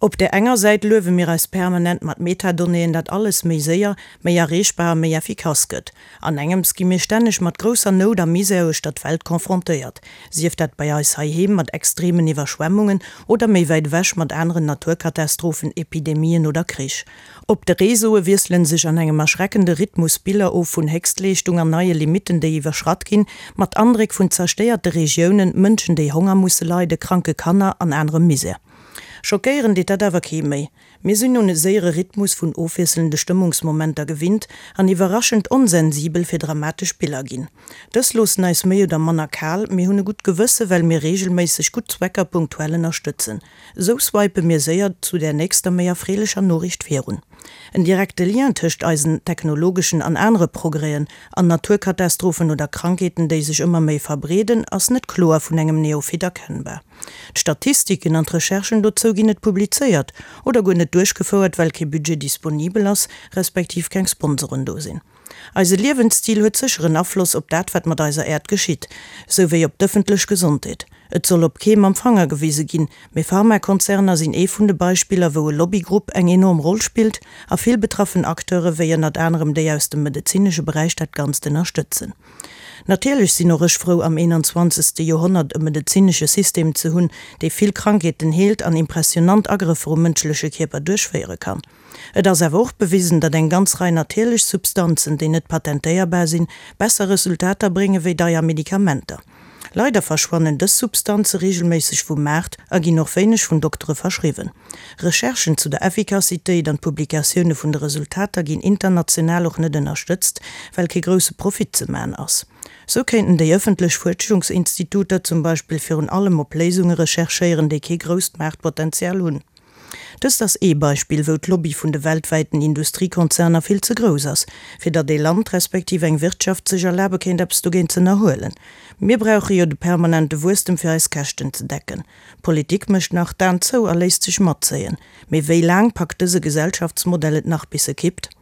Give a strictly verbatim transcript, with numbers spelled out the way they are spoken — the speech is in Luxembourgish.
Op der enger Seite löwe mir als permanent mat Metadoneen dat alles méi séier, méi erreechbar méi effikaz gëtt. An engem ski mir stännech mat grosser Not der Miseo dat Welt konfrontiert. Sieft dat bei eis Haiheben mat extremen Iwerschwemmungen oder méi weit wäch mat anderen Naturkatastrophen, Epidemien oder Krich. Op de Resoe wirselen sich an engem erschreckende Rhythmusbilder of vun Hextleung an neue Limiten déi iwwerschrat gin, mat anreg vun zersteierte Regionen Mënschen déi Honger musse leide, kranke Kanner an enrem Mise. Schockéieren dit dat awer ke méi. Mir sinn hun e séiere Rhythmus vun ofwisselnde Stimmungsmomenter gewinnt, an iwwerraschend unsensibel fir dramatisch Bilder ginn. Dës los neis méi oder Manner Kerl, mir hunne gut gewësse, well mir regelmäßig gut Zwecker punktuellen erstützen. So swipe mir séier zu der nächster méier frelecher Norricht virun. En direkte Lien töcht eisen technologischen an andere Progreen, an Naturkatastrophen oder Krankheiten, déi sich immer méi verbreden, ass net Chlor vun engem Neofit erkennbar. Statistiken an Recherchen dozo gi net publizeiert oder go net durchgeführt, welke Budget disponibel ass, respektiv keng Sponsoren dosinn. Also Lebensstil huet sicheren Abfluss op dat wat mat deiser Erd geschiet, so wiei op d'öffentlich Gesundheit. Et soll op keem Empfanger gewiese ginn, me Pharmakonzerner sinn e vun de Beispieler, wo e Lobbygrupp eng enorm Roll spielt, a viel betroffen Akteure wéien dat anderem déi aus dem medizinsche Bereich dat ganz den unterstützen. Natürlich sind noch rech froh am einundzwanzigsten Jahrhundert e medizinsche System zu hunn, déi viel Krankheiten heelt an impressionant Agriffe um menschliche Körper durchführen kann. Et ass awer auch bewiesen, dat eng ganz rein natürlich Substanzen, die net patentéierbar sind, bessere Resultate bringe wie daier Medikamenter. Leider verschwannen des Substanze regelmäßig vom Markt, a gi noch wenig von Doktore verschrieben. Recherchen zu der Effekazität an Publikationen von den Resultaten gin international auch nicht unterstützt, welche große Profit zu machen ass. So könnten die öffentlichen Forschungsinstitute zum Beispiel für allem op Lesungen recherchieren, die kein größt Marktpotenzial haben. Das ist das E-Beispiel, wo die Lobby von den weltweiten Industriekonzernen viel zu groß ist, für das die Land respektive eng Wirtschaft sich erlauben können, etwas dagegen zu erholen. Wir brauchen ja die permanente Wursten für uns Kästen zu decken. Politik möchte nach dann so erlässt sich matt sehen. Mit wie lang packt diese Gesellschaftsmodell nach bis es kippt?